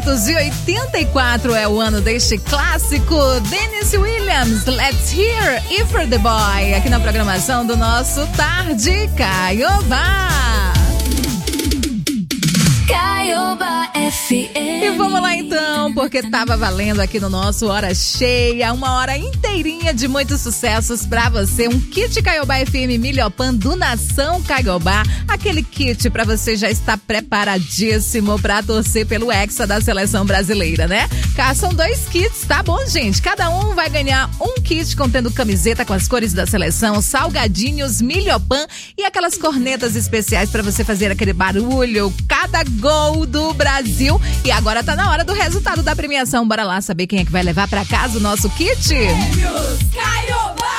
1984 é o ano deste clássico. Dennis Williams, Let's Hear It For The Boy, aqui na programação do nosso Tarde Caiobá. Caiobá FM. E vamos lá então, porque tava valendo aqui no nosso Hora Cheia, uma hora inteirinha de muitos sucessos pra você. Um kit Caiobá FM Milhopan do Nação Caiobá. Aquele kit pra você já estar preparadíssimo pra torcer pelo Hexa da Seleção Brasileira, né? São 2 kits, tá bom, gente? Cada um vai ganhar um kit contendo camiseta com as cores da seleção, salgadinhos, Milhopan e aquelas cornetas especiais pra você fazer aquele barulho, cada gol do Brasil. E agora tá na hora do resultado da premiação. Bora lá saber quem é que vai levar pra casa o nosso kit? Prêmios Caiobá!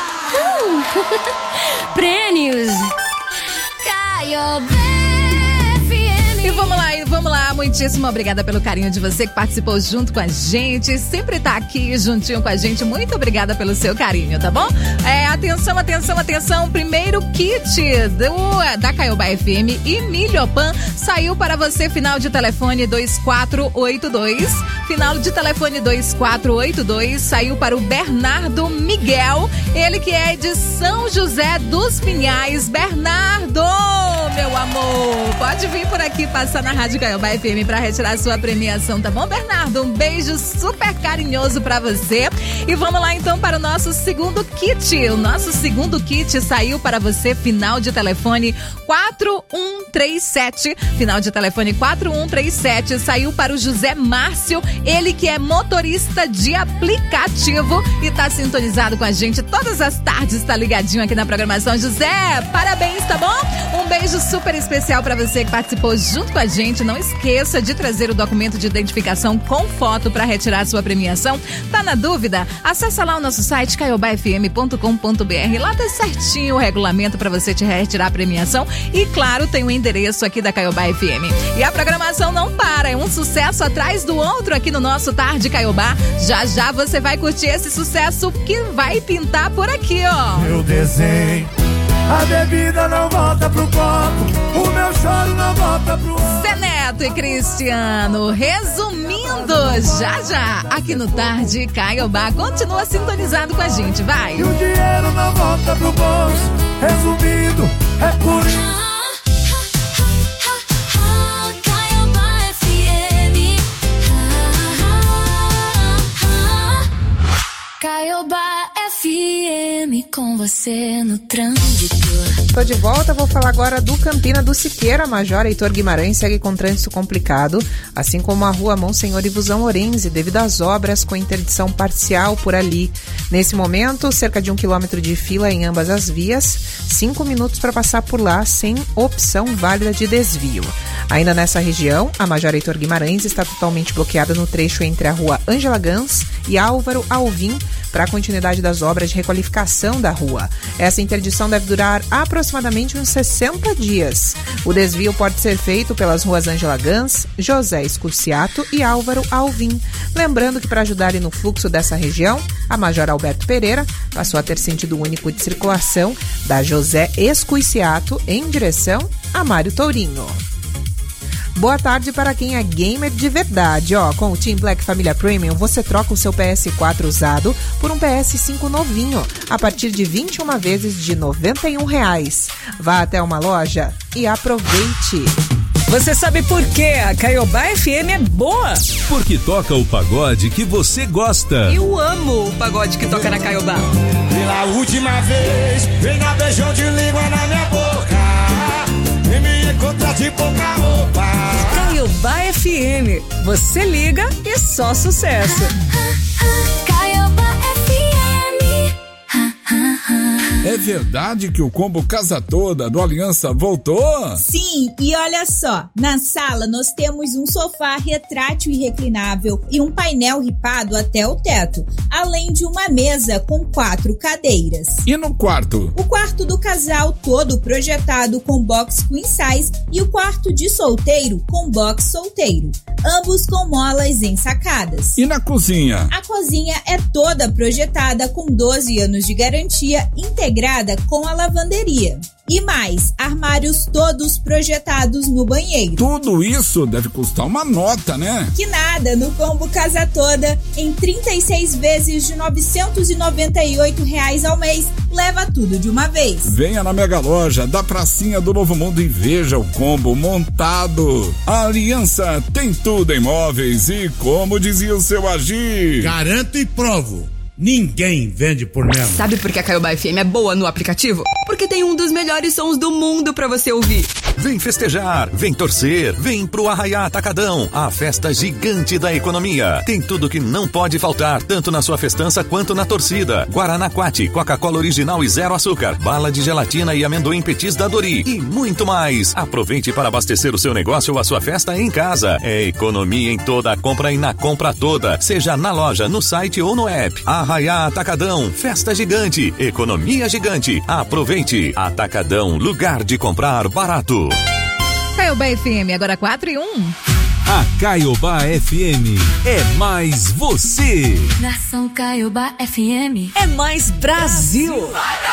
Prêmios Caiobá FM. E vamos lá, muitíssimo obrigada pelo carinho de você que participou junto com a gente, sempre tá aqui juntinho com a gente, muito obrigada pelo seu carinho, tá bom? Atenção, primeiro kit da Caiobá FM e Milhopan saiu para você, final de telefone 2482, final de telefone 2482, saiu para o Bernardo Miguel, ele que é de São José dos Pinhais. Bernardo, meu amor, pode vir por aqui passar na Rádio Caiobá FM para retirar a sua premiação, tá bom, Bernardo? Um beijo super carinhoso para você. E vamos lá então para o nosso segundo kit. O nosso segundo kit saiu para você, final de telefone 4137. Final de telefone 4137 saiu para o José Márcio, ele que é motorista de aplicativo e tá sintonizado com a gente todas as tardes, tá ligadinho aqui na programação. José, parabéns, tá bom? Um beijo super especial para você que participou junto com a gente. Não esqueça de trazer o documento de identificação com foto para retirar a sua premiação. Tá na dúvida? Acessa lá o nosso site caiobafm.com.br. Lá tá certinho o regulamento para você te retirar a premiação. E claro, tem o endereço aqui da Caiobá FM. E a programação não para, é um sucesso atrás do outro aqui no nosso Tarde Caiobá. Já você vai curtir esse sucesso que vai pintar por aqui, ó. Meu desenho, a bebida não volta pro copo, o meu choro não volta pro outro. Zé Neto e Cristiano, resumindo, já aqui no Tarde Caiobá. Continua sintonizado com a gente, vai. E o dinheiro não volta pro bolso, resumindo, é por isso. Caiobá FM, com você no trânsito. Tô de volta, vou falar agora do Campina do Siqueira. Major Heitor Guimarães segue com trânsito complicado, assim como a rua Monsenhor Ivuzão Orense, devido às obras com interdição parcial por ali. Nesse momento, cerca de 1 quilômetro de fila em ambas as vias, 5 minutos para passar por lá, sem opção válida de desvio. Ainda nessa região, a Major Heitor Guimarães está totalmente bloqueada no trecho entre a rua Ângela Gans e Álvaro Alvim, para a continuidade das obras de requalificação da rua. Essa interdição deve durar aproximadamente uns 60 dias. O desvio pode ser feito pelas ruas Ângela Gans, José Escurciato e Álvaro Alvim. Lembrando que para ajudar no fluxo dessa região, a Major Alberto Pereira passou a ter sentido único de circulação da José Escurciato em direção a Mário Tourinho. Boa tarde para quem é gamer de verdade. Com o Team Black Família Premium, você troca o seu PS4 usado por um PS5 novinho, a partir de 21 vezes de R$ 91. Vá até uma loja e aproveite. Você sabe por que a Caiobá FM é boa? Porque toca o pagode que você gosta. Eu amo o pagode que toca na Caiobá. Pela última vez, vem na beijão de língua na minha boca e me encontrar de pouca roupa. Caiobá FM, você liga e só sucesso. Caiobá FM. É verdade que o combo Casa Toda do Aliança voltou? Sim, e olha só, na sala nós temos um sofá retrátil e reclinável e um painel ripado até o teto, além de uma mesa com 4 cadeiras. E no quarto? O quarto do casal todo projetado com box queen size e o quarto de solteiro com box solteiro, ambos com molas ensacadas. E na cozinha? A cozinha é toda projetada com 12 anos de garantia integrada integrada com a lavanderia. E mais, armários todos projetados no banheiro. Tudo isso deve custar uma nota, né? Que nada, no combo Casa Toda, em 36 vezes de R$ 998 ao mês, leva tudo de uma vez. Venha na Mega Loja da Pracinha do Novo Mundo e veja o combo montado. A Aliança tem tudo em móveis e, como dizia o seu Agir, Garanto e provo. Ninguém vende por menos. Sabe por que a Caiobá FM é boa no aplicativo? Porque tem um dos melhores sons do mundo pra você ouvir. Vem festejar, vem torcer, vem pro Arraiá Atacadão, a festa gigante da economia. Tem tudo que não pode faltar, tanto na sua festança quanto na torcida. Guaraná Quati, Coca-Cola original e zero açúcar, bala de gelatina e amendoim petis da Dori e muito mais. Aproveite para abastecer o seu negócio ou a sua festa em casa. É economia em toda a compra e na compra toda, seja na loja, no site ou no app. Arraiá Atacadão, festa gigante, economia gigante. Aproveite. Atacadão, lugar de comprar barato. Caiobá FM, agora 4:01. A Caiobá FM é mais você. Nação Caiobá FM. É mais Brasil.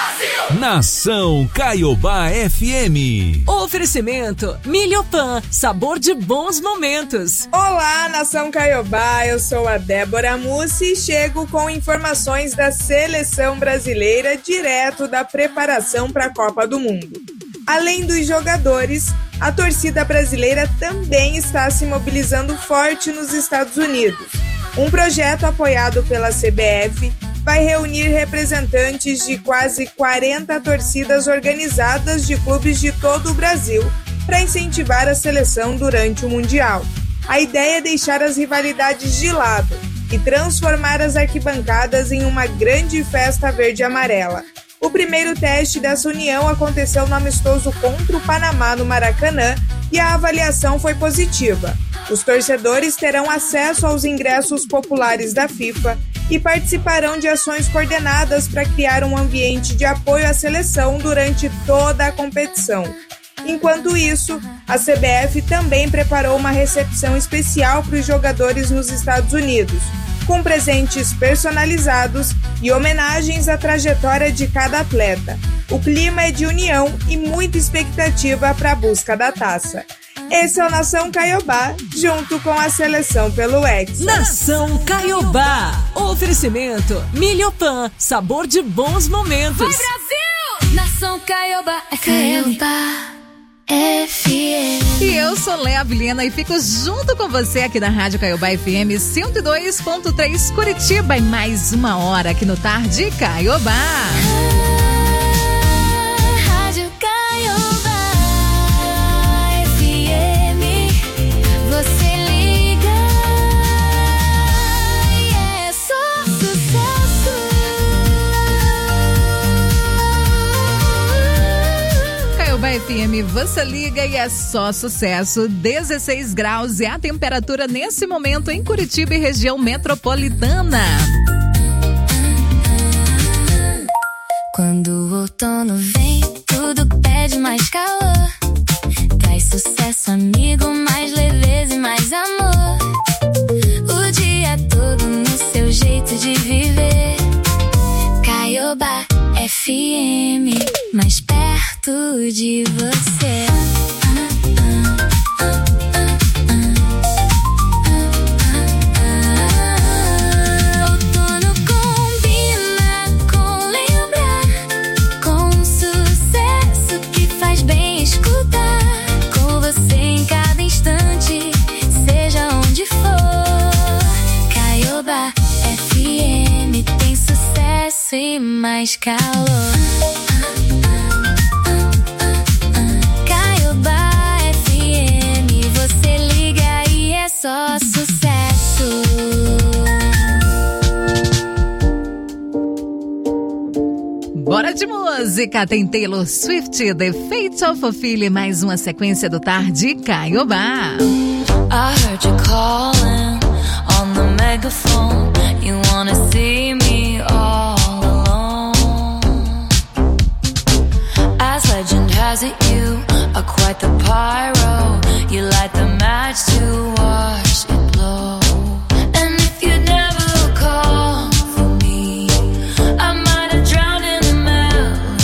Nação Caiobá FM. Oferecimento Milhopan, sabor de bons momentos. Olá, Nação Caiobá, eu sou a Débora Mussi e chego com informações da seleção brasileira direto da preparação para a Copa do Mundo. Além dos jogadores, a torcida brasileira também está se mobilizando forte nos Estados Unidos. Um projeto apoiado pela CBF vai reunir representantes de quase 40 torcidas organizadas de clubes de todo o Brasil para incentivar a seleção durante o Mundial. A ideia é deixar as rivalidades de lado e transformar as arquibancadas em uma grande festa verde e amarela. O primeiro teste dessa união aconteceu no amistoso contra o Panamá no Maracanã e a avaliação foi positiva. Os torcedores terão acesso aos ingressos populares da FIFA e participarão de ações coordenadas para criar um ambiente de apoio à seleção durante toda a competição. Enquanto isso, a CBF também preparou uma recepção especial para os jogadores nos Estados Unidos, com presentes personalizados e homenagens à trajetória de cada atleta. O clima é de união e muita expectativa para a busca da taça. Esse é o Nação Caiobá, junto com a seleção pelo Hexa. Nação Caiobá. Oferecimento Milhopan, sabor de bons momentos. Vai, Brasil! Nação Caiobá FM. FM. E eu sou Léa Vilhena e fico junto com você aqui na Rádio Caiobá FM 102.3 Curitiba. E mais uma hora aqui no Tarde Caiobá. Rádio Caiobá FM. Você liga e é só sucesso. Caiobá FM, você liga e é só sucesso. 16 graus é a temperatura nesse momento em Curitiba e região metropolitana. Quando o outono vem, tudo pede mais calor. Traz sucesso, amigo, mais leveza e mais amor. O dia todo no seu jeito de viver. Caiobá FM, mais perto de você. Outono combina com lembrar, com sucesso que faz bem escutar. Com você em cada instante, seja onde for. Caiobá FM tem sucesso e mais calor. Caiobá FM, você liga e é só sucesso. Bora de música, tem Taylor Swift, The Fate of Ophelia, mais uma sequência do Tarde Caiobá. I heard you calling on the megaphone. You wanna see me all alone. As legend has it, you are quite the pyro. You light the match to watch it blow. And if you never call for me, I might have drowned in the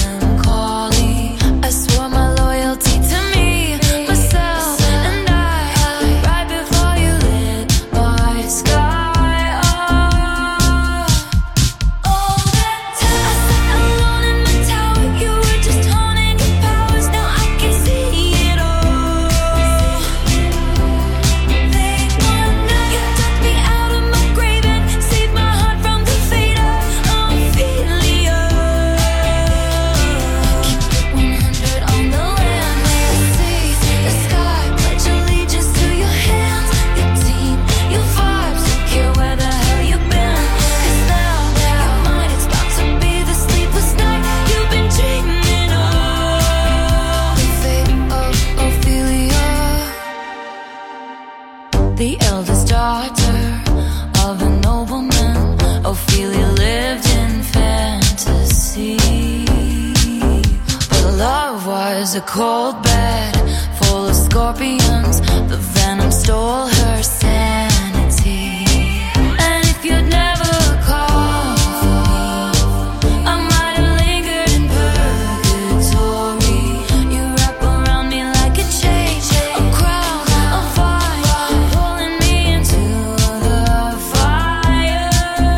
a cold bed full of scorpions. The venom stole her sanity. And if you'd never called for me, I might have lingered in purgatory. You wrap around me like a chain, a crown, a fire, pulling me into the fire.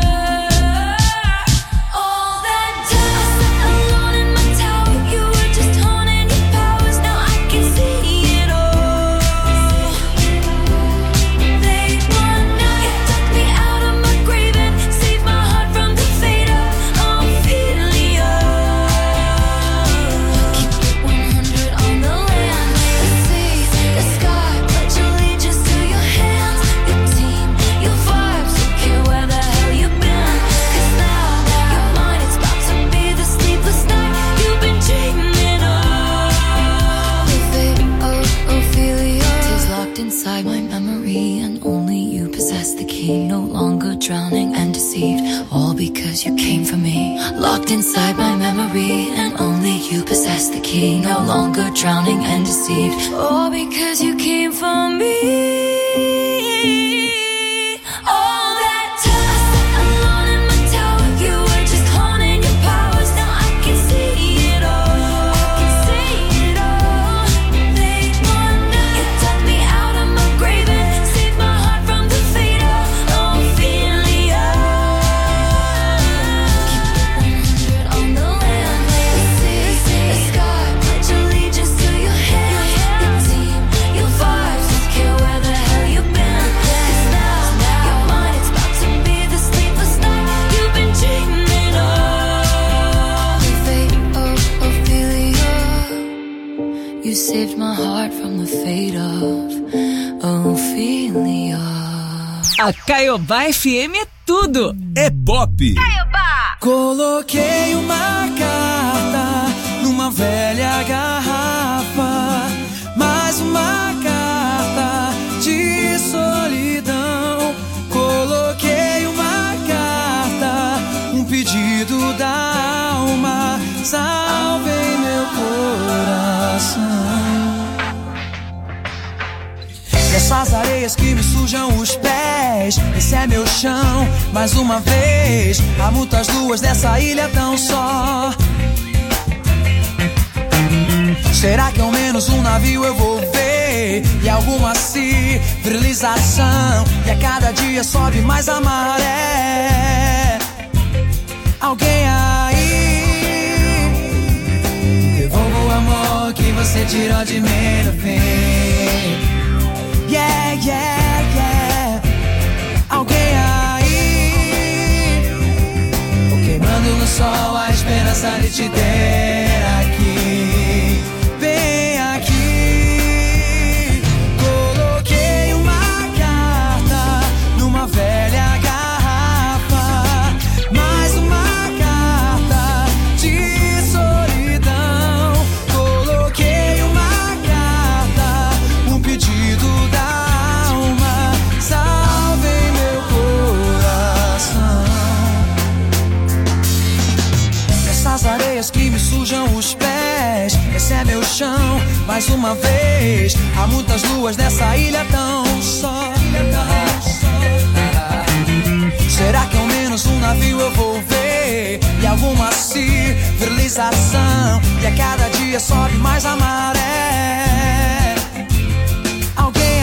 All that time I sat alone in my tower, you were just honing your powers. Now I can see it all. They want now, you took me out of my grave and saved my heart from the fate of Ophelia. Keep it 100 on the land, the sea, the sky, pledge allegiance to your hands, your team, your vibes, don't care where the hell you've been. 'Cause now you're mine, it's about to be the sleepless night you've been dreaming of. The fate of Ophelia is locked inside my memory, and only you possess the key. No longer drowning and deceived, all because you came for me. Locked inside my memory, and only you possess the key. No longer drowning and deceived, all because you came for me. All that time I sat alone in my tower, you were just honing your powers. Now I can see it all. I can see it all. They want now, you dug me out of my grave and saved my heart from the fate of Ophelia. Keep it 100 on the land, the sea, the sky, pledge allegiance to your hands, your team, your vibes, don't care where the hell you've been. 'Cause now you're mine, it's about to be the sleepless night you've been dreaming of. The fate of Ophelia, you saved my heart from the fate of Ophelia. A Caiobá FM é tudo. É pop. Coloquei uma carta numa velha garrafa, mais uma carta de solidão. Coloquei uma carta, um pedido da alma, salvei meu coração. Dessas areias que me sujam os pés, esse é meu chão, mais uma vez. Há muitas luas nessa ilha tão só. Será que ao menos um navio eu vou ver? E alguma civilização, e a cada dia sobe mais a maré. Alguém aí, devolva o amor que você tirou de mim no fim. Yeah, yeah, yeah. Alguém aí, queimando no sol a esperança de te ter aqui. Vem aqui. Coloquei uma carta numa velha garrafa, mais uma carta de solidão. Coloquei uma carta, um pedido da alma, salvei meu coração. Essas areias que me sujam os pés, esse é meu chão, mais uma vez. Há muitas luas nessa ilha tão só. Será que ao menos um navio eu vou ver? E alguma civilização, e a cada dia sobe mais a maré. Alguém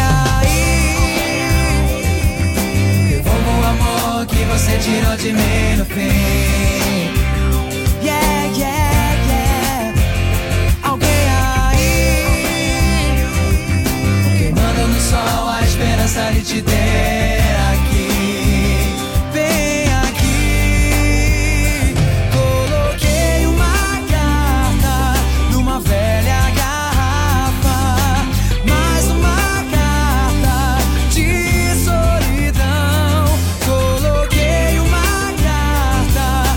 aí, devolva o amor que você tirou de mim no fim. Yeah, yeah, yeah. Alguém aí, queimando no sol a esperança de te ter aqui. Vem aqui. Coloquei uma carta numa velha garrafa, mais uma carta de solidão. Coloquei uma carta,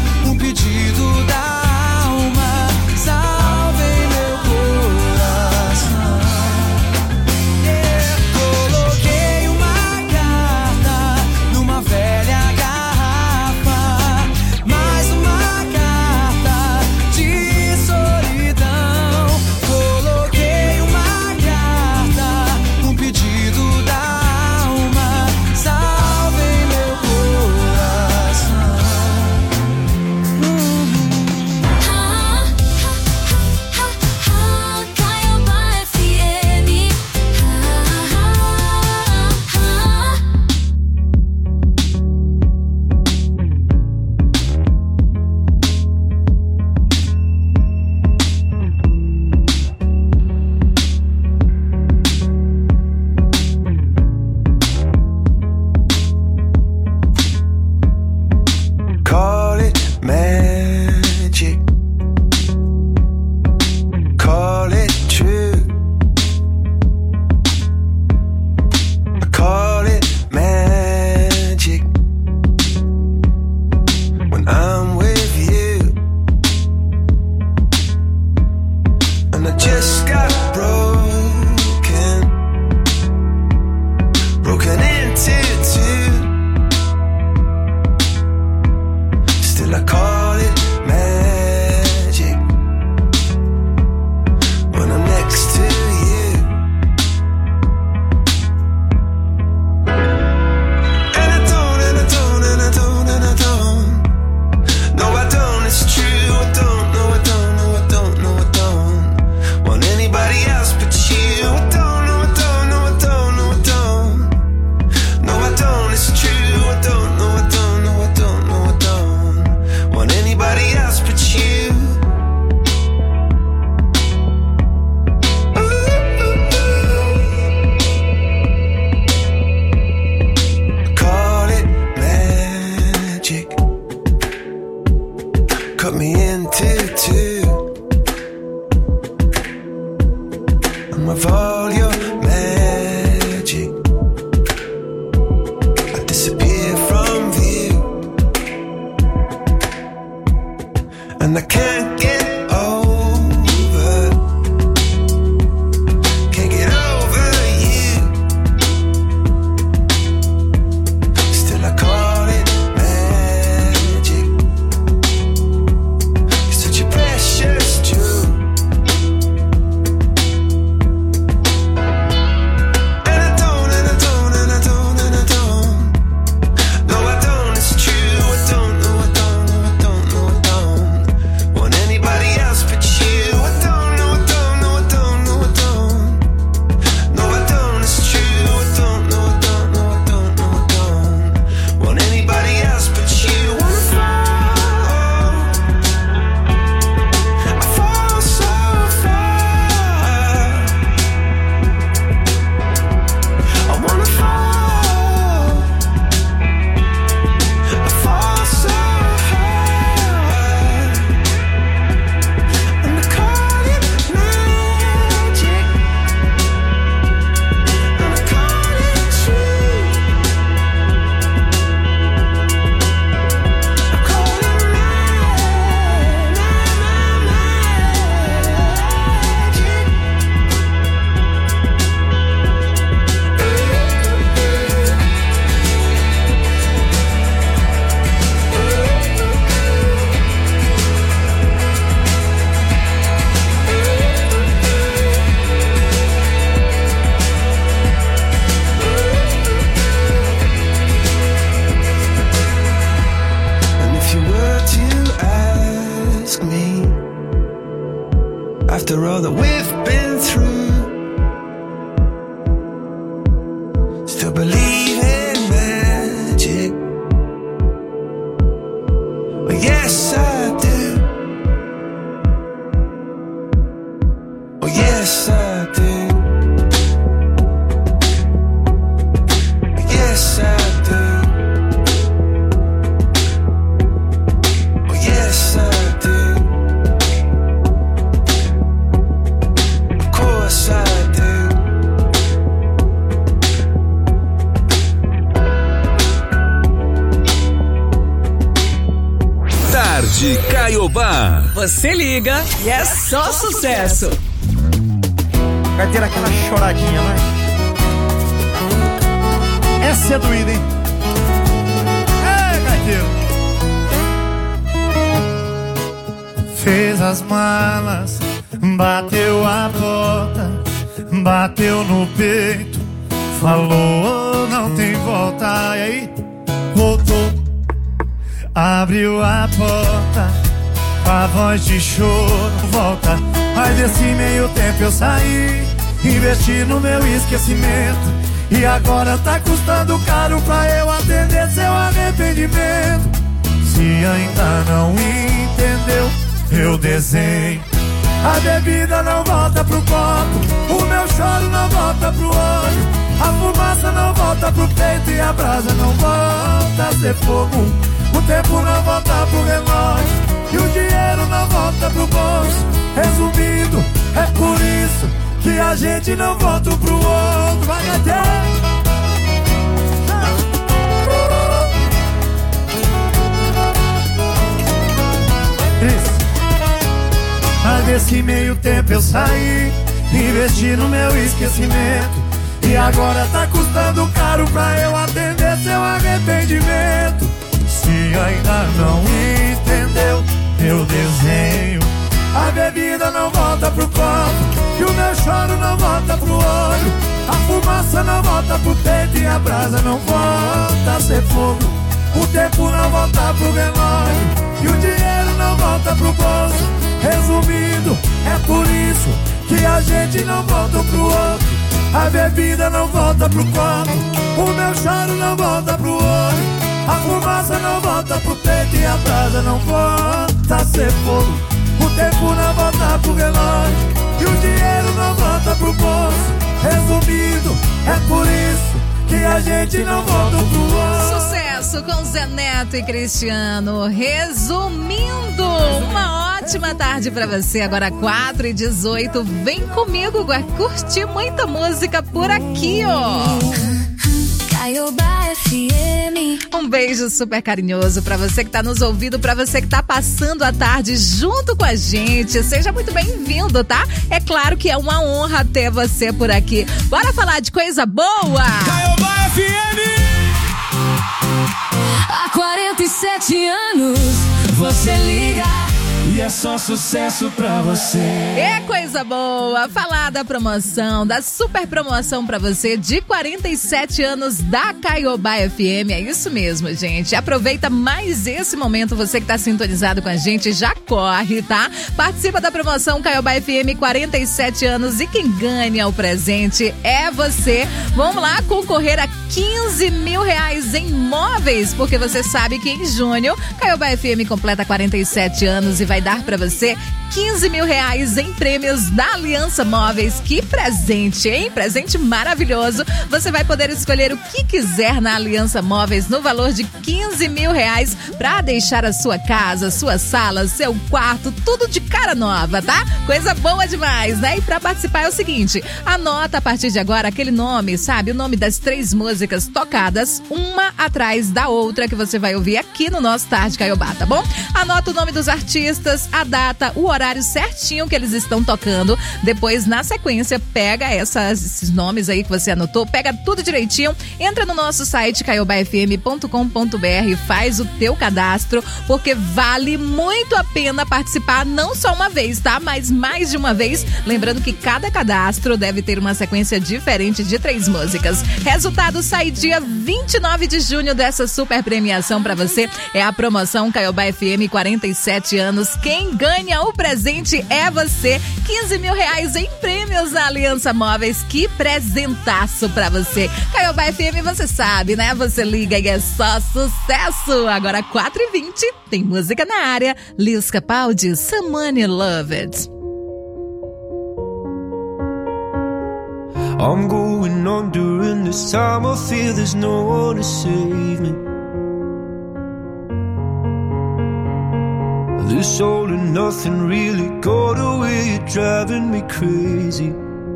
and I can't get after all that we've been through. Still believe in magic. Well, yes, I do. Oh, yes, I do. Yes, I do. Oh, yes, I do. Of course I do. Tarde Caiobá. Você liga e é só sucesso. Vai ter aquela choradinha, vai. Essa é doída, hein? É, gaiteiro. Fez as malas, bateu a porta, bateu no peito, falou não tem volta. E aí, voltou, abriu a porta, com a voz de choro, volta. Mas desse meio tempo eu saí, investi no meu esquecimento, e agora tá custando caro pra eu atender seu arrependimento. Se ainda não entendeu, eu desenho. A bebida não volta pro copo, o meu choro não volta pro olho, a fumaça não volta pro peito e a brasa não volta a ser fogo. O tempo não volta pro relógio e o dinheiro não volta pro bolso. Resumindo, é por isso que a gente não volta pro outro. Vai até. Isso. Mas desse meio tempo eu saí, investi no meu esquecimento, e agora tá custando caro pra eu atender seu arrependimento. Se ainda não entendeu, eu desenho. A bebida não volta pro copo e o meu choro não volta pro olho, a fumaça não volta pro peito e a brasa não volta a ser fogo. O tempo não volta pro relógio e o dinheiro não volta pro bolso. Resumindo, é por isso que a gente não volta pro outro. A bebida não volta pro copo, o meu choro não volta pro olho, a fumaça não volta pro peito e a brasa não volta a ser fogo. O tempo não volta pro relógio e o dinheiro não volta pro bolso. Resumindo, é por isso que a gente não volta pro outro. Sucesso com Zé Neto e Cristiano. Resumindo, uma ótima tarde pra você. Agora 4h18. Vem comigo, curtir muita música por aqui, ó. Caiobá FM. Um beijo super carinhoso pra você que tá nos ouvindo, pra você que tá passando a tarde junto com a gente. Seja muito bem-vindo, tá? É claro que é uma honra ter você por aqui. Bora falar de coisa boa! Caiobá FM! Há 47 anos, você liga. E é só sucesso pra você. É coisa boa falar da promoção, da super promoção pra você de 47 anos da Caiobá FM. É isso mesmo, gente. Aproveita mais esse momento, você que tá sintonizado com a gente, já corre, tá? Participa da promoção Caiobá FM 47 anos e quem ganha o presente é você. Vamos lá concorrer a 15 mil reais em móveis, porque você sabe que em junho Caiobá FM completa 47 anos e vai dar pra você 15 mil reais em prêmios da Aliança Móveis. Que presente, hein? Presente maravilhoso. Você vai poder escolher o que quiser na Aliança Móveis no valor de 15 mil reais pra deixar a sua casa, sua sala, seu quarto, tudo de cara nova, tá? Coisa boa demais, né? E pra participar é o seguinte, anota a partir de agora aquele nome, sabe? O nome das 3 músicas tocadas, uma atrás da outra, que você vai ouvir aqui no nosso Tarde Caiobá, tá bom? Anota o nome dos artistas, a data, o horário certinho que eles estão tocando. Depois, na sequência, pega esses nomes aí que você anotou, pega tudo direitinho, entra no nosso site caiobafm.com.br, faz o teu cadastro, porque vale muito a pena participar, não só uma vez, tá? Mas mais de uma vez. Lembrando que cada cadastro deve ter uma sequência diferente de 3 músicas. Resultado sai dia 29 de junho dessa super premiação pra você. É a promoção Caiobá FM 47 anos. Quem ganha o presente é você. 15 mil reais em prêmios da Aliança Móveis. Que presentaço pra você. Caiobá FM, você sabe, né? Você liga e é só sucesso. Agora 4h20, tem música na área. Lewis Capaldi, Someone You Loved. I'm going on during this time. I feel there's no one to save me. This all and nothing really got away. You're driving me crazy.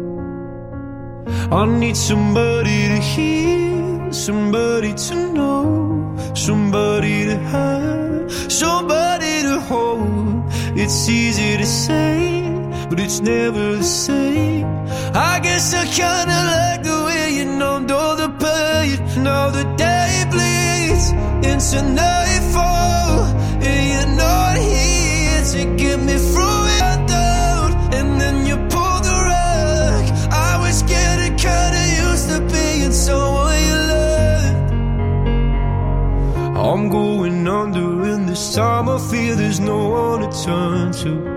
I need somebody to hear, somebody to know, somebody to have, somebody to hold. It's easy to say, but it's never the same. I guess I kinda like the way you numbed all the pain. Now the day bleeds into nightfall, and you're not here to get me through it. I doubt, and then you pull the rug. I was getting kinda used to being someone you loved. I'm going under, and this time I feel there's no one to turn to.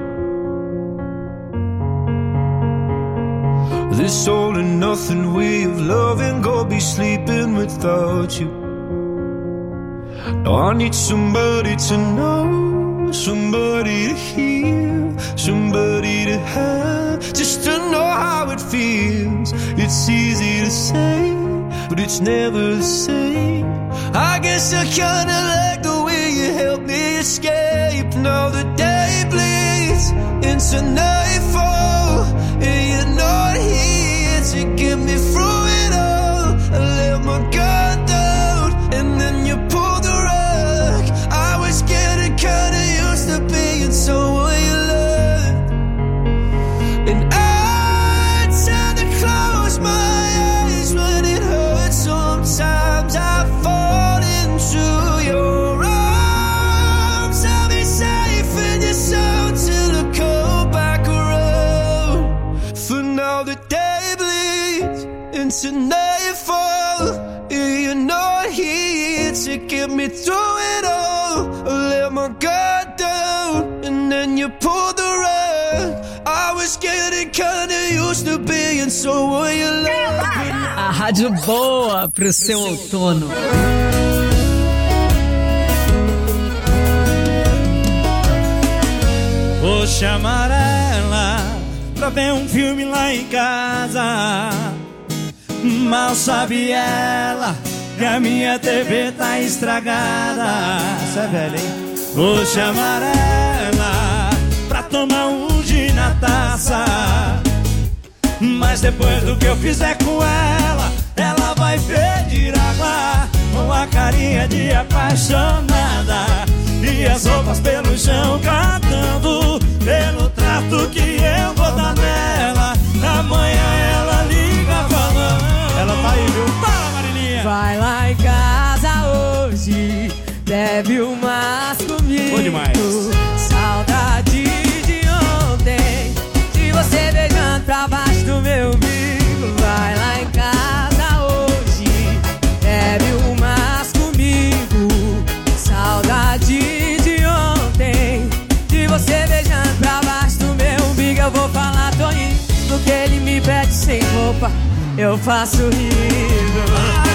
This all and nothing way of loving, go be sleeping without you. Now I need somebody to know, somebody to hear, somebody to have, just to know how it feels. It's easy to say, but it's never the same. I guess I kinda like the way you help me escape. Now the day bleeds into nightfall, and you're not here to get me through it all. I let my guard down, and then you pulled the rug. I was getting kinda used to being someone you loved, and I tend to close my eyes when it hurts. Sometimes I fall into your arms. I'll be safe in your soul till I come back around. For now the day bleeds into nightfall, and you're not here to get me through it all. I let my guard down, and then you pulled the rug. I was getting kinda used to being someone you love. A rádio boa pro seu outono. Vou chamar ela pra ver um filme lá em casa. Mal sabe ela que a minha TV tá estragada. Isso é velho, hein? Vou chamar ela pra tomar um gin na taça. Mas depois do que eu fizer com ela, ela vai pedir água. a carinha de apaixonada e as roupas pelo chão catando, pelo trato que eu vou dar nela. Amanhã ela liga falando. Ela tá aí, viu? Fala, Marilinha. Vai lá em casa hoje, bebe umas comigo. Bom demais. Saudade de ontem, de você beijando pra baixo do meu umbigo. Vai lá em casa hoje, bebe umas comigo. Saudade de ontem, de você beijando pra baixo do meu umbigo. Eu vou falar, Toninho, do que ele me pede sem roupa, eu faço rindo.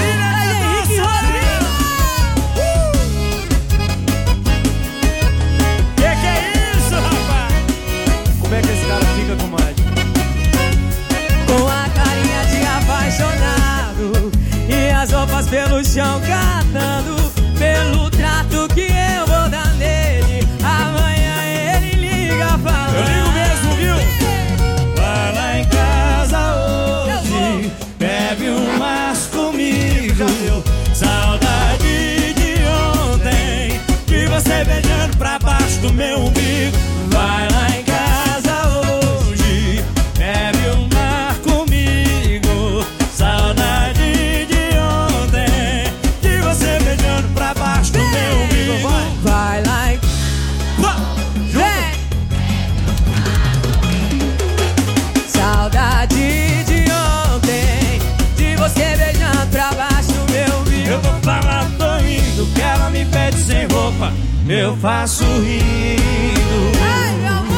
Que é isso, rapaz? Como é que esse cara fica, comadre? Com a carinha de apaixonado e as roupas pelo chão catando, pelo trato que eu vou dar nele. Amanhã ele liga falando. Eu ligo mesmo, viu? Vai lá em casa hoje, bebe umas comigo. Saudade de ontem, de você beijando pra baixo do meu umbigo. Vai lá em casa hoje, bebe uma comigo. Saudade de ontem, de você beijando pra baixo do meu umbigo. Vai lá em... Vem! Saudade de ontem, de você beijando pra baixo do meu umbigo. Eu vou falar, tô indo, que ela me pede sem roupa, eu faço rindo. Ai, meu amor!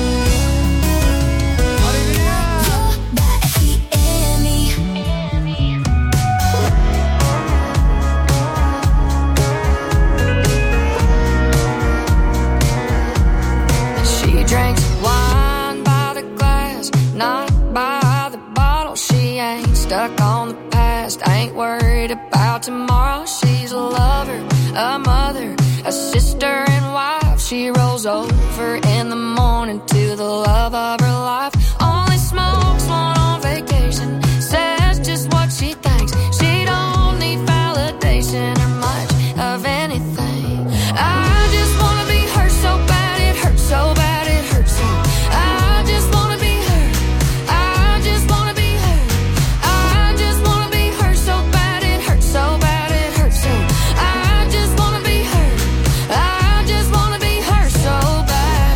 She drinks wine by the glass, not by the bottle. She ain't stuck on the past, ain't worried about tomorrow. She's a lover, a mother, a sister and wife. She rolls over in the morning to the love of her life. Only smokes one on vacation, says just what she thinks. She don't need validation or much of anything. I just wanna be her so bad, it hurts so bad, it hurts so. I just wanna be her, I just wanna be her. I just wanna be her so bad, it hurts so bad, it hurts so. I just wanna be her, I just wanna be her so bad.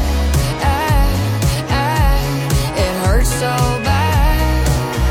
It hurts so bad.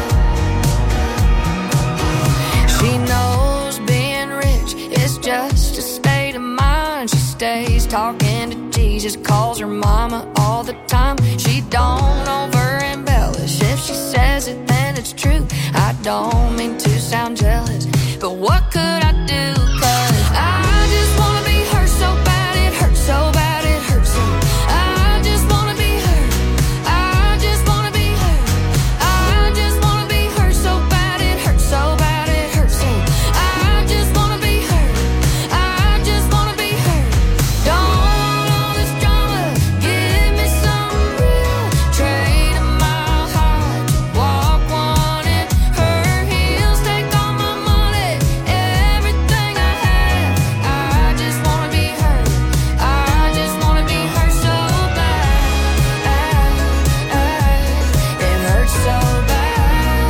She knows being rich is just a state of mind. She stays talking to Jesus, calls her mama all the time. She don't over embellish, if she says it then it's true. I don't mean to sound jealous, but what could I do? 'Cause I just wanna be her so bad, it hurts so bad, it hurts so. I just wanna be her, I just wanna be her. I just wanna be her so bad, it hurts so bad, it hurts so. I just wanna be her, I just wanna be her. Don't want all this drama, give me some real. Trade a mile high, walk one in her heels. Take all my money, everything I have. I just wanna be her, I just wanna be her so bad. It hurts so bad.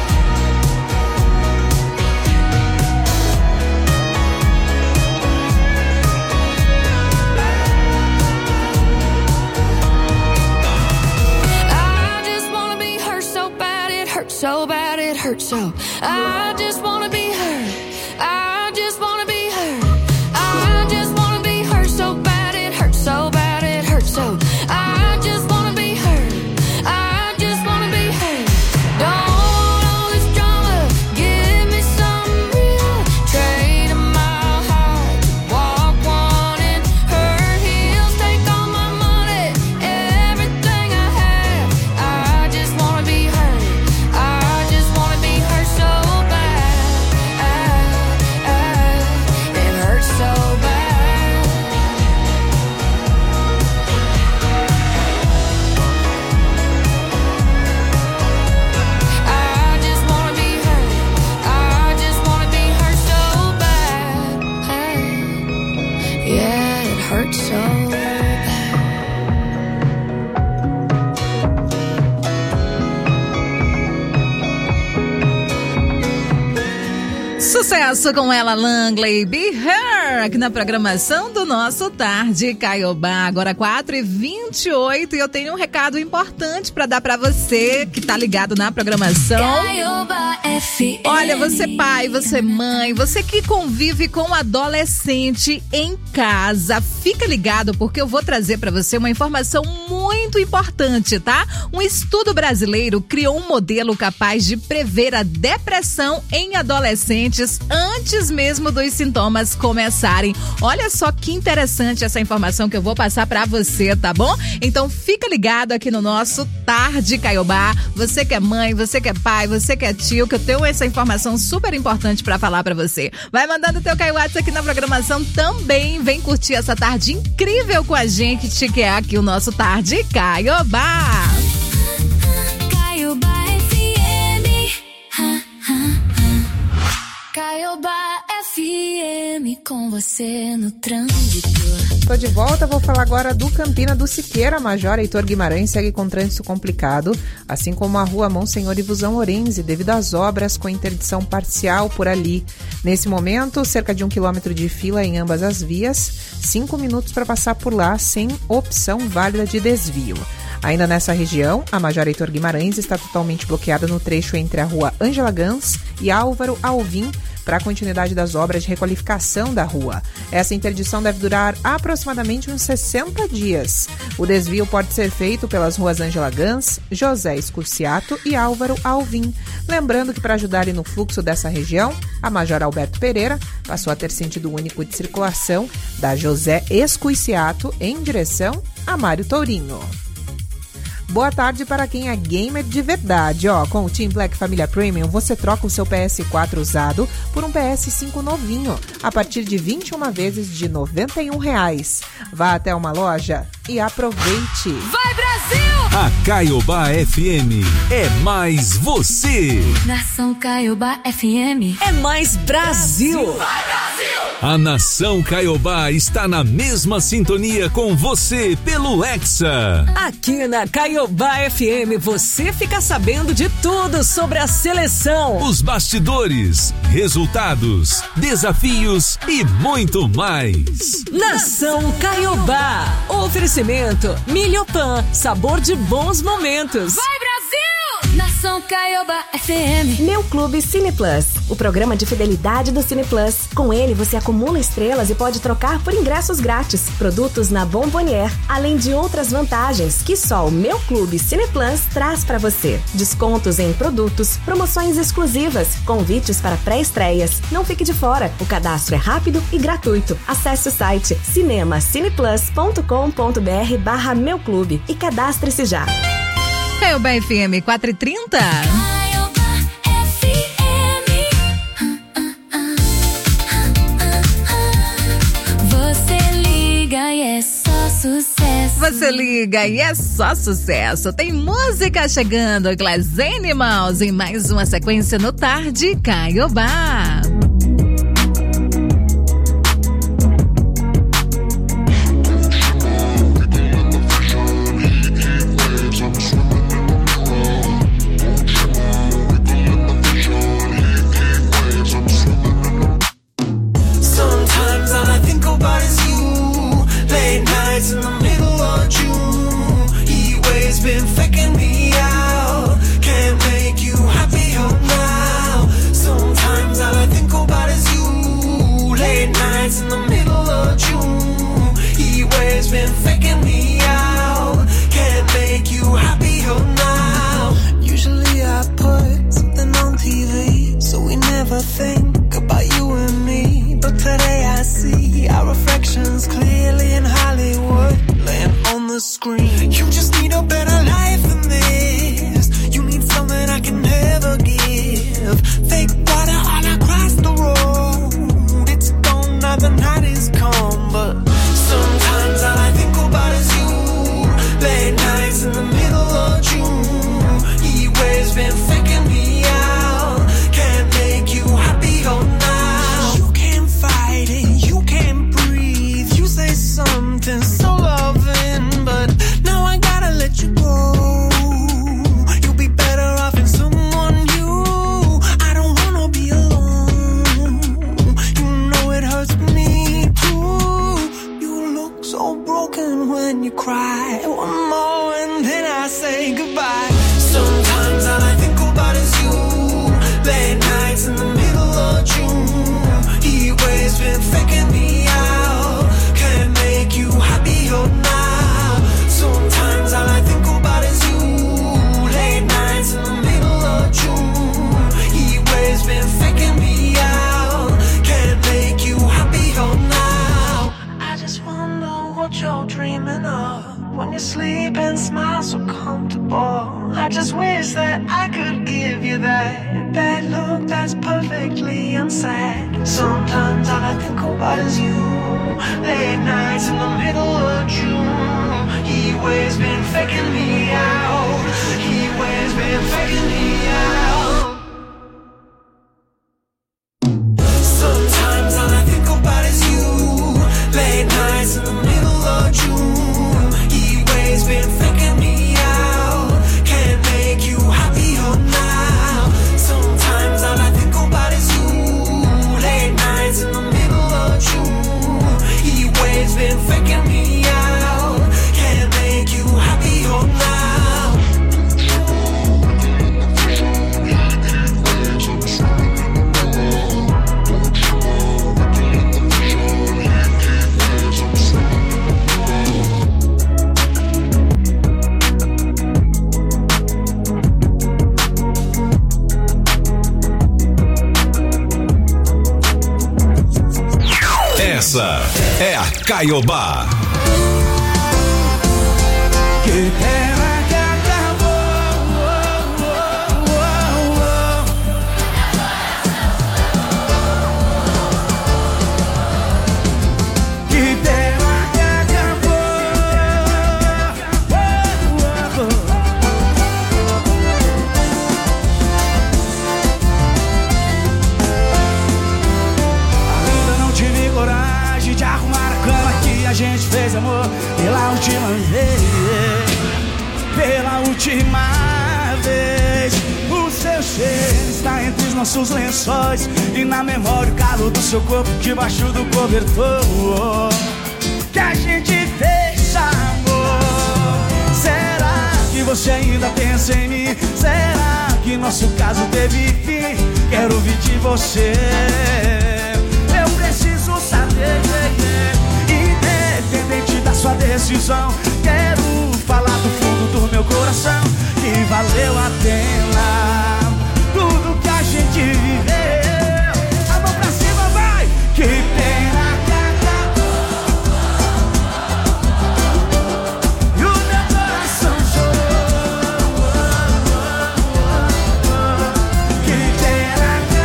I just wanna be her so bad, it hurts so bad, it hurts so. I just wanna be her, I just wanna be her. I just wanna be her so bad, it hurts so bad, it hurts so. I just wanna be her, I just wanna be her. Don't want all this drama, give me some real. Trade a mile high, walk one in her heels. Take all my money, everything I have. I just wanna be her, I just wanna be her so bad. Sucesso com ela, Langley, Be Her, aqui na programação do nosso Tarde Caiobá. Agora 4h28 e eu tenho um recado importante para dar para você que tá ligado na programação. Caiobá FM. Olha, você pai, você mãe, você que convive com adolescente em casa, fica ligado porque eu vou trazer para você uma informação muito importante, tá? Um estudo brasileiro criou um modelo capaz de prever a depressão em adolescentes antes mesmo dos sintomas começarem. Olha só que interessante essa informação que eu vou passar pra você, tá bom? Então fica ligado aqui no nosso Tarde Caiobá. Você que é mãe, você que é pai, você que é tio, que eu tenho essa informação super importante pra falar pra você. Vai mandando teu Caiuats aqui na programação também. Vem curtir essa tarde incrível com a gente, que é aqui o nosso Tarde Caiobá. Caiobá FM. Caiobá FM com você no trânsito. Tô de volta, vou falar agora do Campina do Siqueira. Major Heitor Guimarães segue com trânsito complicado, assim como a rua Monsenhor Ivuzão Orense, devido às obras com interdição parcial por ali. Nesse momento, cerca de 1 quilômetro de fila em ambas as vias, 5 minutos para passar por lá sem opção válida de desvio. Ainda nessa região, a Major Heitor Guimarães está totalmente bloqueada no trecho entre a rua Ângela Gans e Álvaro Alvim, para a continuidade das obras de requalificação da rua. Essa interdição deve durar aproximadamente uns 60 dias. O desvio pode ser feito pelas ruas Ângela Gans, José Escuciato e Álvaro Alvim. Lembrando que para ajudarem no fluxo dessa região, a Major Alberto Pereira passou a ter sentido único de circulação da José Escuciato em direção a Mário Tourinho. Boa tarde para quem é gamer de verdade. Com o Team Black Família Premium, você troca o seu PS4 usado por um PS5 novinho, a partir de 21 vezes de R$ 91. Vá até uma loja e aproveite. Vai, Brasil! A Caiobá FM é mais você. Nação Caiobá FM é mais Brasil. Vai, Brasil! A Nação Caiobá está na mesma sintonia com você pelo Hexa. Aqui na Caiobá FM você fica sabendo de tudo sobre a seleção, os bastidores, resultados, desafios e muito mais. Nação Caiobá. Oferecimento Milhopan, sabor de bons momentos. Vai, Brasil! Nação Caiobá FM. Meu Clube Cine Plus, o programa de fidelidade do Cine Plus. Com ele você acumula estrelas e pode trocar por ingressos grátis, produtos na Bombonier, além de outras vantagens que só o Meu Clube Cine Plus traz para você. Descontos em produtos, promoções exclusivas, convites para pré-estreias. Não fique de fora, o cadastro é rápido e gratuito. Acesse o site cinemacineplus.com.br/Meu Clube e cadastre-se já. Caiobá FM 4h30. Você liga e é só sucesso. Você liga e é só sucesso. Tem música chegando, Glass Animals, em mais uma sequência no Tarde Caiobá. Been faking me out, can't make you happier now. Sometimes all I think about is you. Late nights in the middle of June. He always been faking me out, can't make you happier now. Usually I put something on TV, so we never think about you and me. But today I see our reflections clearly in Hollywood, laying on the screen. You just need a better life than this. You need something I can never give. Fake water all across the road. It's gone now, the night is come. But sometimes all I think about is you. Late nights in the middle of June. He always been faking me out, can't make you happier now. You can't fight it, you can't breathe. You say something so loving, but now I gotta let you cry. One more and then I say goodbye. Sometimes all I think about is you. Late nights in the middle of June. Heat waves been faking me out. Can't make you happier now. Sometimes all I think about is you. Late nights in the middle of June. Heat waves been faking me out. Can't make you happier now. I just wonder what you're dreaming of. When you sleep and smile so comfortable. I just wish that I could give you that bad look that's perfectly unsaid. Sometimes all I think about is you. Late nights in the middle of June. Heat waves been faking me out. Heat waves been faking me out. Sometimes all I think about is you. Late nights in the middle of June. Heat waves been faking me out. Can't make you happier now. Sometimes all I think about is you. Late nights in the middle of June. Heat waves been faking me out. Can't make you happier now. Essa é a Caiobá. Que pena que acabou. Que pena que acabou. Ainda não tive coragem de arrumar a cama que a gente fez amor pela última vez. Pela última vez. O seu cheiro está entre os nossos lençóis e na memória o calor do seu corpo debaixo do cobertor que a gente fez amor. Será que você ainda pensa em mim? Será que nosso caso teve fim? Quero ouvir de você. Eu preciso saber, independente da sua decisão. Quero falar do fundo do meu coração que valeu a pena tudo que a gente viveu. A mão pra cima, vai! Que pena que acabou. E o meu coração chorou. Que pena que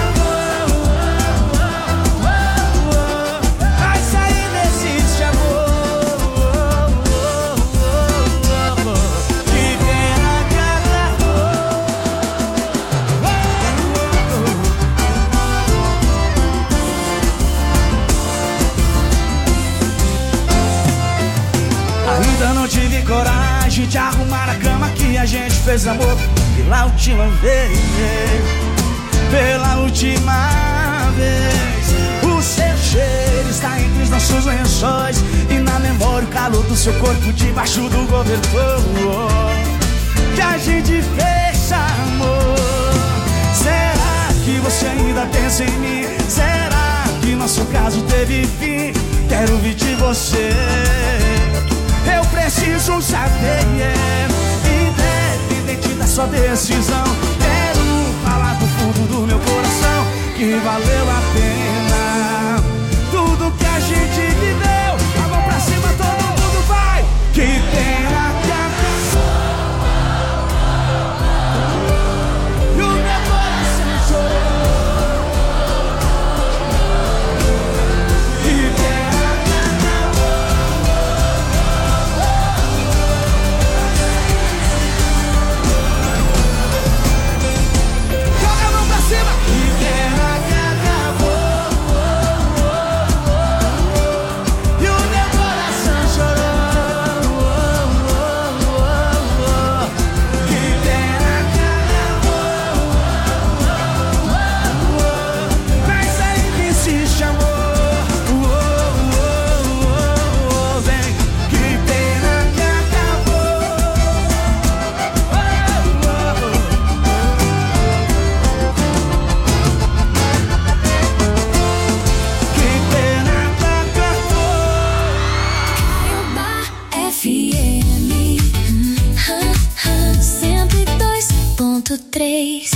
acabou. Mas ainda existe amor. Que pena que acabou. Ainda não tive coragem de arrumar a cama que a gente fez amor pela última vez. Pela última vez. O seu cheiro está entre os nossos lençóis e na memória o calor do seu corpo debaixo do cobertor que a gente fez amor. Será que você ainda pensa em mim? Será que nosso caso teve fim? Quero ouvir de você. Eu preciso saber, independente da sua decisão. Quero falar do fundo do meu coração que valeu a pena tudo que a gente viveu. A mão pra cima, todo mundo vai! Que pena que acabou. E o meu coração chorou. Que pena que acabou. Joga a mão pra cima. Que pena que acabou. 93.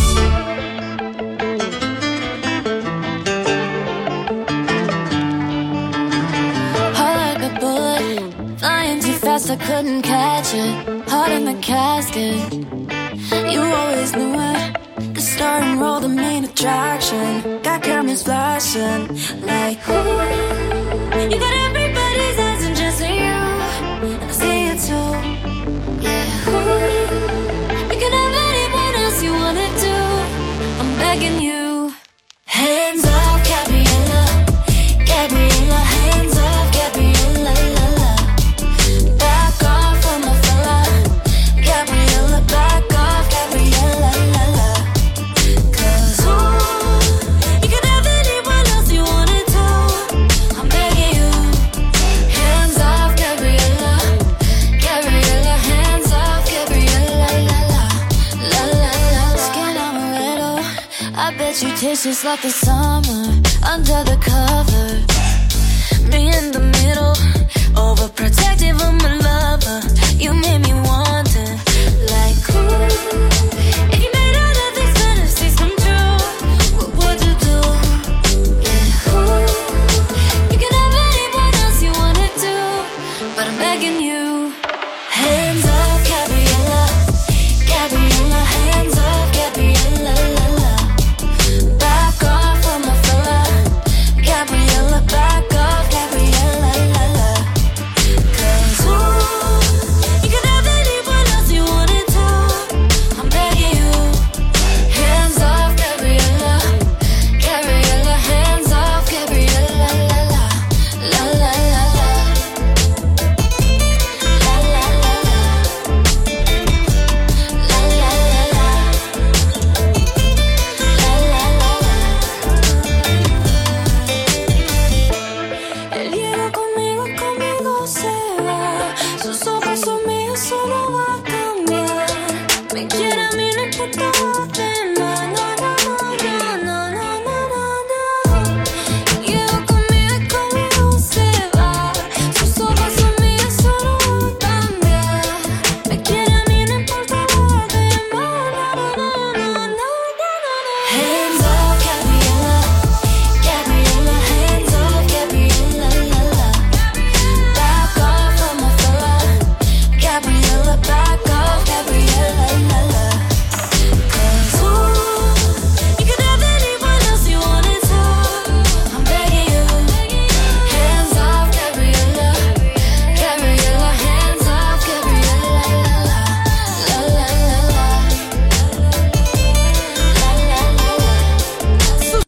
Heart like a bullet, flying too fast, I couldn't catch it. Heart in the casket, you always knew it. The star and roll, the main attraction. Got cameras flashing, like ooh. You got everybody's eyes and just you, and I see it too. Yeah, ooh. You can have anyone else you wanna do. I'm begging you. Hands off, Gabriella, Gabriella. Hands off, Gabriella, la la. Back off on my fella, Gabriella. Back off, Gabriella, la la. 'Cause ooh, you can have anyone else you wanna do. I'm begging you. Hands off, Gabriella, Gabriella. Hands off, Gabriella, la la, la la la. Skin amaretto, I bet you taste just like the summer under the covers. Me in the middle, overprotective of my lover. You made me wonder, like ooh, if you made all of these fantasies come true, what would you do? Yeah, ooh, you can have anyone else you wanna do, but I'm begging you. Hands off, Gabriella, Gabriella. Hands off, Gabriella, la la. Back off on my fella, Gabriella. Back off, Gabriella, la la. 'Cause ooh, you can have anyone else you wanna do. I'm begging you. Hands off, Gabriella, Gabriella. Hands off, Gabriella, la la, la la la la, la la la la, la la la la, la la la la. El hielo conmigo se va. Sus ojos son míos, eso no va a cambiar. Me quiere a mí, no importa lo demás. No, no, no, no, no, no, no, no. El hielo conmigo se va. Sus ojos son míos, eso no va a cambiar. Me quiere a mí, no importa lo demás. No, no, no, no, no, no. Hands off, Gabriella, Gabriella. Hands off, Gabriella, la la. Back off on my fella, Gabriella. Back off, Gabriella, la la. 'Cause ooh, you can have anyone else you wanna do. I'm begging you. Hands off, Gabriella, Gabriella. Hands off, Gabriella, la la, la la la la, la la la la.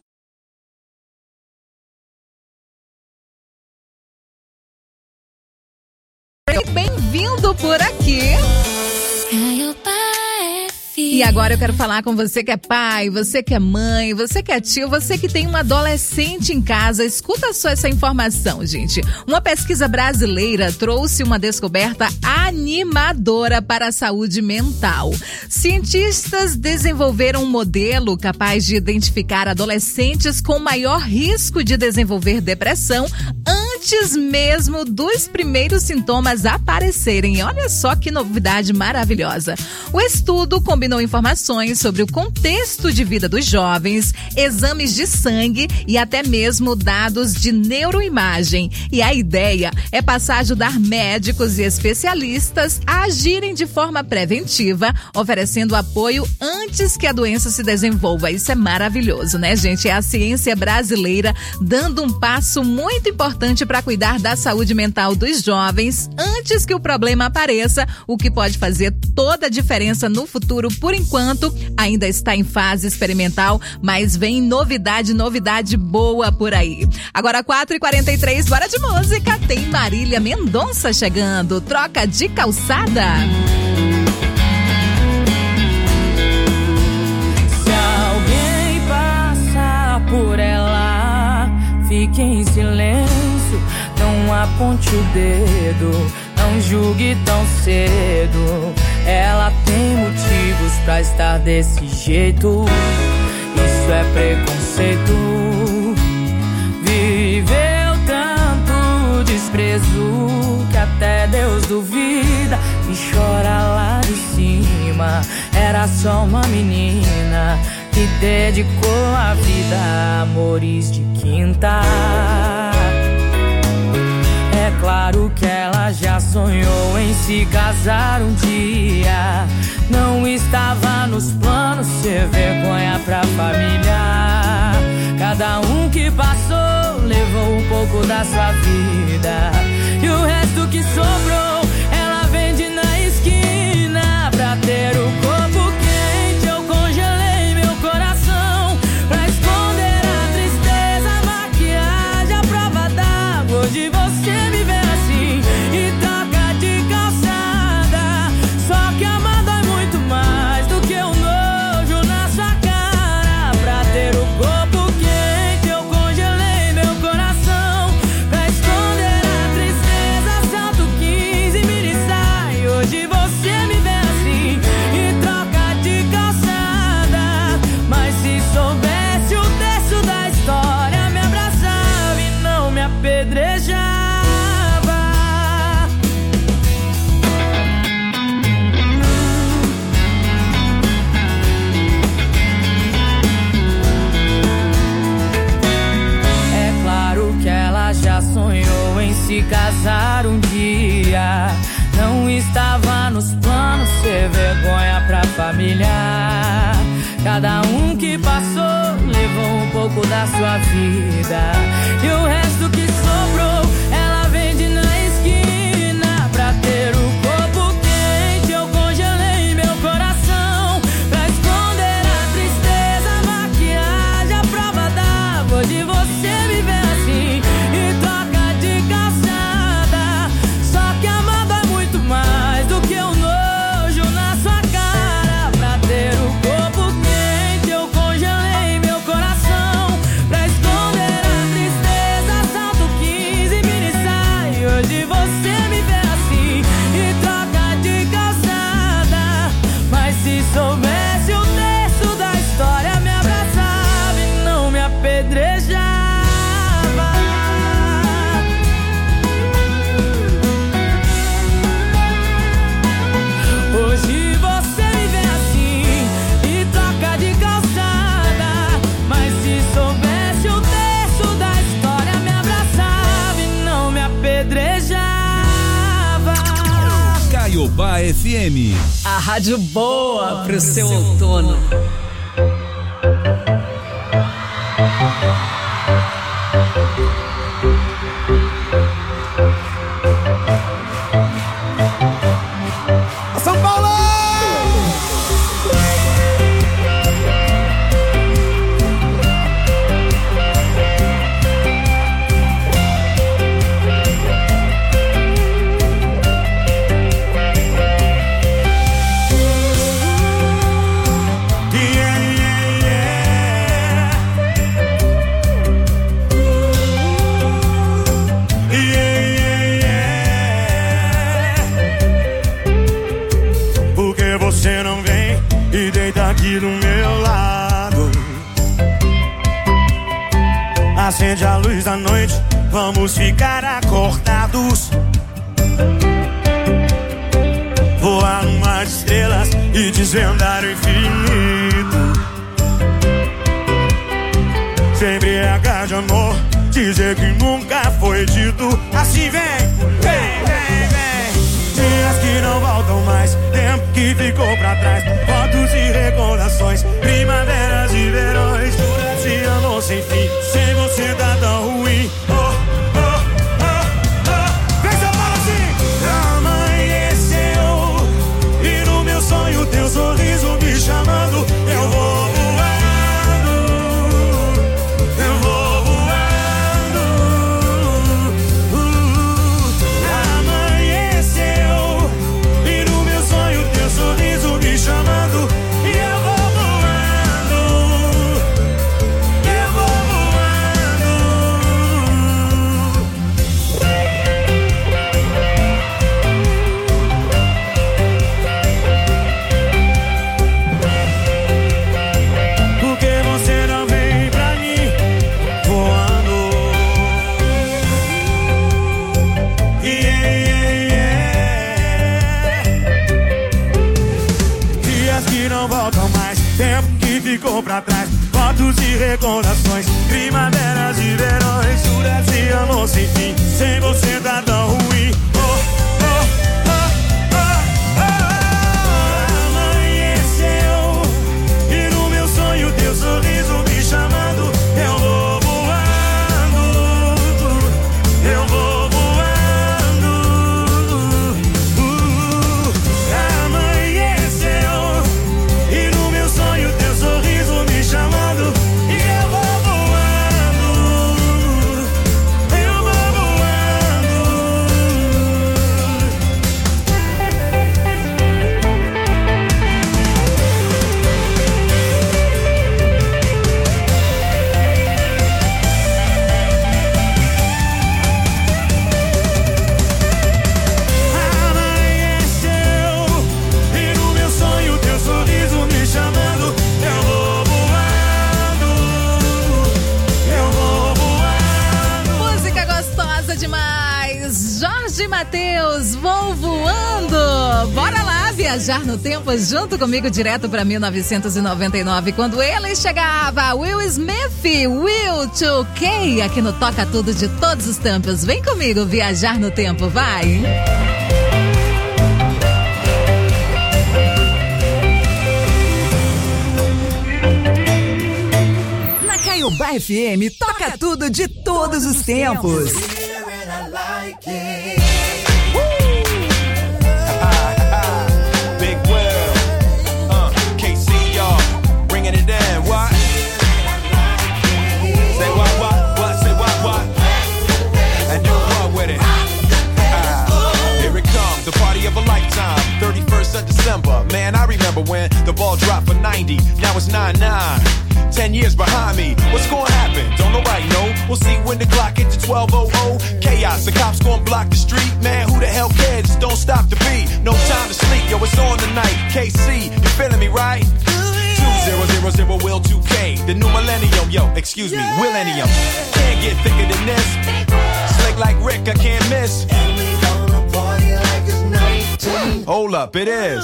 Bem-vindo por aqui. E agora eu quero falar com você que é pai, você que é mãe, você que é tio, você que tem um adolescente em casa. Escuta só essa informação, gente. Uma pesquisa brasileira trouxe uma descoberta animadora para a saúde mental. Cientistas desenvolveram um modelo capaz de identificar adolescentes com maior risco de desenvolver depressão antes mesmo dos primeiros sintomas aparecerem. Olha só que novidade maravilhosa. O estudo combinou informações sobre o contexto de vida dos jovens, exames de sangue e até mesmo dados de neuroimagem. E a ideia é passar a ajudar médicos e especialistas a agirem de forma preventiva, oferecendo apoio antes que a doença se desenvolva. Isso é maravilhoso, né, gente? É a ciência brasileira dando um passo muito importante para cuidar da saúde mental dos jovens antes que o problema apareça, o que pode fazer toda a diferença no futuro. Por enquanto, ainda está em fase experimental, mas vem novidade boa por aí. Agora 4h43, bora de música. Tem Marília Mendonça chegando. Troca de calçada. Se alguém passar por ela, fique em silêncio, não aponte o dedo, não julgue tão cedo. Ela tem motivos pra estar desse jeito, isso é preconceito. Viveu tanto desprezo que até Deus duvida e chora lá de cima. rima. Era só uma menina que dedicou a vida a amores de quinta. É claro que ela já sonhou em se casar um dia. Não estava nos planos ser vergonha pra família. Cada um que passou levou um pouco da sua vida. E o resto que sobrou ela vende na esquina. Pra ter o corpo quente eu congelei meu coração. Pra esconder a tristeza, a maquiagem, a prova d'água. Hoje você me vê assim e troca de calçada. Só que amar dói muito mais do que o nojo na sua cara. Pra ter o corpo quente eu congelei meu coração. Pra esconder a tristeza, salto 15 mini saia. Hoje você me vê assim e troca de calçada. Mas se soubesse o texto da história, me abraçava e não me apedrejava. É claro que ela já sonhou em se casar um dia. Não estava nos planos ser vergonha pra família. Cada um que passou levou um pouco da sua vida. E o resto que sobrou ela vende na esquina. Pra ter o corpo quente eu congelei meu coração. Pra esconder a tristeza, a maquiagem, a prova d'água. Hoje você me vê assim e troca de calçada. Só que amar dói muito mais do que o nojo na sua cara. Pra ter o corpo quente eu congelei meu coração. Pra esconder a tristeza, salto 15 mini saia. Hoje você me vê assim e troca de calçada. Mas se soubesse o texto da história, me abraçava e não me apedrejava. Hoje você me vê assim e troca de calçada. Mas se soubesse o texto da história, me abraçava e não me apedrejava. Caiobá FM. A rádio boa pro seu outono. São Paulo! Por que você não vem e deita aqui do meu lado? Acende a luz da noite, vamos ficar acordados. Voar no mar de estrelas e desvendar o infinito. Sem embriagar de amor, dizer que nunca foi dito. Assim vem, vem, vem, vem. Dias que não voltam mais, tempo que ficou pra trás. Fotos e recordações, primaveras e verões. Se amor sem fim, sem você tá tão ruim. Oh, oh, oh, oh. Vem São Paulo assim. Amanheceu e no meu sonho teu sorriso me chamando. Eu vou voando, eu vou voando. Amanheceu e no meu sonho teu sorriso me chamando. contos e recordações, primaveras e verões, juras e amor sem fim. Sem você tá tão ruim. Amanheceu e no meu sonho teu sorriso me chamando. Eu vou voando, eu vou voando. Amanheceu e no meu sonho teu sorriso me chamando. E eu vou voando, eu vou voando. Amanheceu e no meu sonho teu sorriso me chamando. Eu vou voando, eu vou voando. Música gostosa demais. Jorge Mateus, vou voando. Bora lá viajar no tempo junto comigo direto pra 1999, quando ele chegava. Will Smith, Will 2K, aqui no Toca Tudo de todos os tempos. Vem comigo viajar no tempo, vai. Na Caiobá FM, toca tudo de todos os tempos. Big Will, KC, y'all, bringing it down. What? Say what? Say what? And do what with it? Here it comes, the party of a lifetime. 31st of December, man, I remember when the ball dropped for 90. Now it's 9-9. 10 years behind me, what's gonna happen? Don't nobody know. We'll see when the clock hits the 12:00. Chaos, the cops gonna block the street. Man, who the hell cares? Just don't stop the beat. No time to sleep, yo, it's on tonight. KC, you feeling me, right? 2000 Will 2K, the new millennium, yo, excuse me, Willennium. Can't get thicker than this. Slick like Rick, I can't miss. Hold up, it is.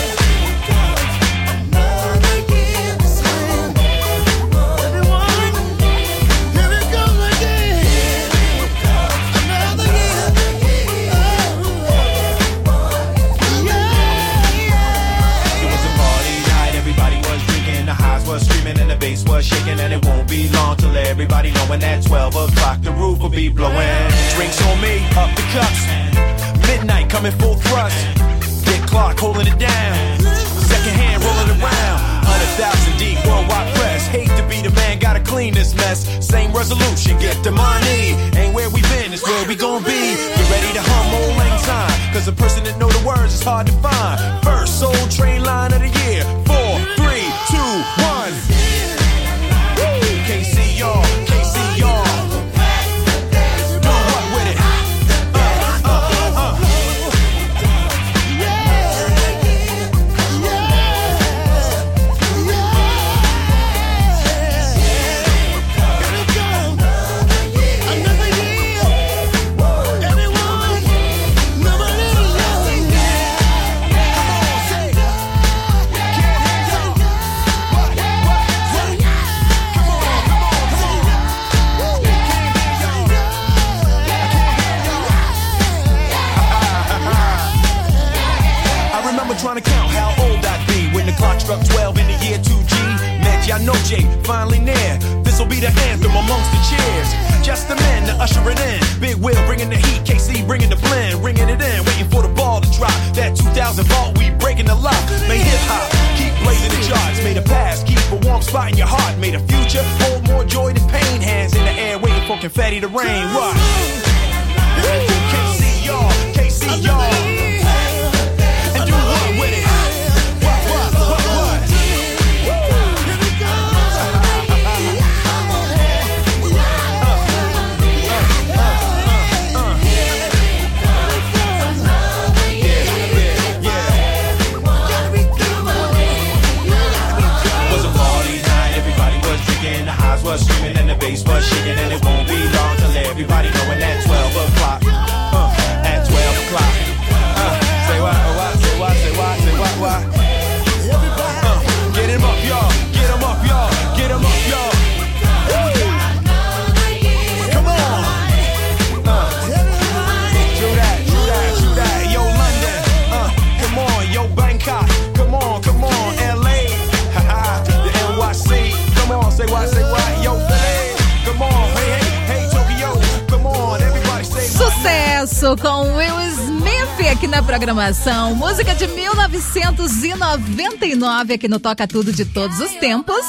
Was screaming and the bass was shaking, and it won't be long till everybody knowing that 12 o'clock the roof will be blowing. Drinks on me, up the cups. Midnight coming full thrust. Big clock holding it down. Second hand rolling around. 100,000 deep worldwide press. Hate to be the man, gotta clean this mess. Same resolution, get the money. Ain't where we been, it's where we gon' be. Get ready to hum all lang time, cause a person that know the words is hard to find. First Soul Train line of the year. 4, 3, 2, 1. KC y'all, KC y'all. Do what with it? Trying to count how old I'd be when the clock struck 12 in the year 2G. Met Yanoche, finally near. This'll be the anthem amongst the cheers. Just the men to usher it in. Big Will bringing the heat, KC bringing the blend, ringing it in, waiting for the ball to drop. That 2000 vault, we breaking the lock. Made hip hop, keep blazing the charts. Made a past, keep a warm spot in your heart. Made a future, hold more joy than pain. Hands in the air, waiting for confetti to rain. What? KC y'all, KC y'all. Was screaming and the bass was shaking, and it won't be long till everybody knows sucesso com Will Smith aqui na programação. Música de 1999 aqui no Toca Tudo de Todos os Tempos.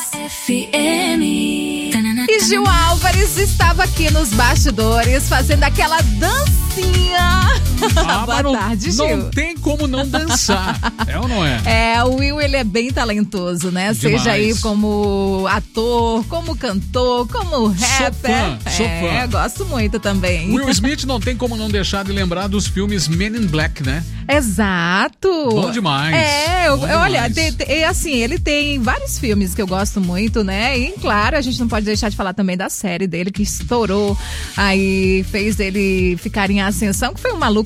E Gil Álvares estava aqui nos bastidores fazendo aquela dancinha. Boa tarde, Gil. Não tem como não dançar, é ou não é? O Will, ele é bem talentoso, né? Demais. Seja aí como ator, como cantor, como rapper. Sou fã. Gosto muito também. Will Smith não tem como não deixar de lembrar dos filmes Men in Black, né? Exato. Bom demais. Olha, assim, ele tem vários filmes que eu gosto muito, né? E, claro, a gente não pode deixar de falar também da série dele, que estourou, aí fez ele ficar em ascensão, que foi um maluco